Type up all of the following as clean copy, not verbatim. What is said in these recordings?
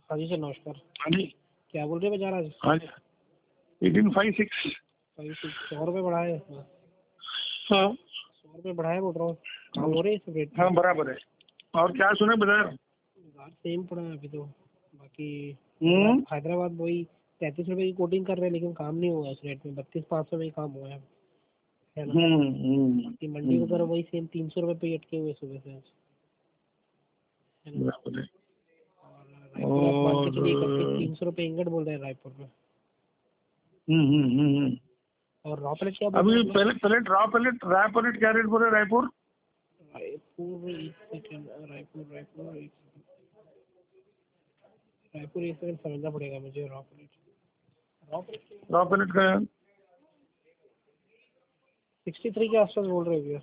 हाँ जी सर नमस्कार। हाँ जी। क्या बोल रहे हैं बाजार आज? हाँ जी 1856। 100 रुपये बढ़ा है। हाँ 100 रुपये बढ़ाए बोल रहा हूँ। काम हो रहे हैं इस रेट? हाँ बराबर है। और क्या सुने बाजार? सेम पड़ा है अभी तो। बाकी हम्म। हैदराबाद वही 33 रुपये की कोटिंग कर रहे हैं, लेकिन काम नहीं हुआ इस रेट में। 32,500 में ही काम हुआ है ना। बाकी मंडी वगैरह वही सेम 300 रुपये पे ही अटके हुए सुबह से, है ना। बराबर है। रायपुर आप मान के चलिए 300 रुपये इंगट बोल रहे हैं रायपुर में। और रॉ प्लेट क्या बोल रहे अभी हैं? पहले रॉ पैलेट क्या रेट बोल रहे रायपुर? एक सेकंड। रायपुर एक सेकंड समझना पड़ेगा मुझे। रॉ पैलेट का 63 के आसपास बोल रहे हैं भैया।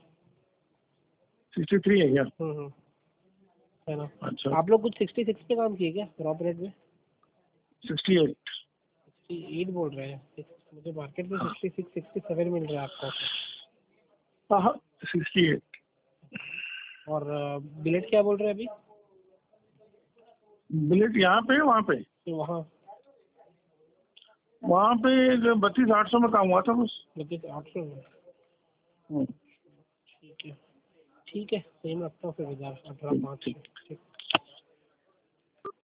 63 है क्या? है ना। अच्छा आप लोग कुछ 66 पे काम किए क्या रॉ प्लेट में? 68। 68 बोल रहे हैं। मुझे मार्केट में 66 67 मिल रहा है आपको। हाँ 68। और बिलेट क्या बोल रहे हैं अभी? बिलेट यहाँ पे वहाँ पे तो वहाँ पे 32,800 में काम हुआ था बस। 32,800 में। ठीक है सेम रखता हूँ फिर बाजार 18,500।